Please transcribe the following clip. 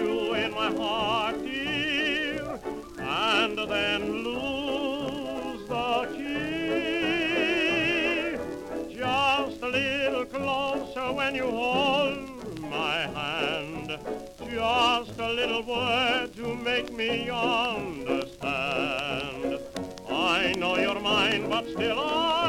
you in my heart, dear, and then lose the key. Just a little closer when you hold my hand, just a little word to make me understand. I know you're mine, but still